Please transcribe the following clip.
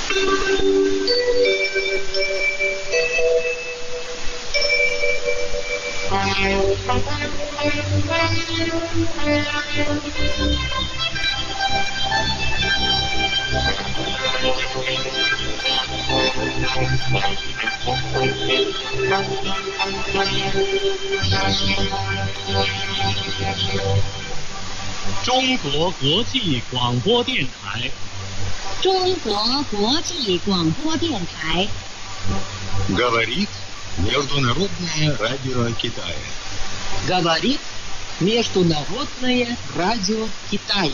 中国国际广播电台。 中国国际广播电台。 Говорит Международное радио Китая. Говорит Международное радио Китая.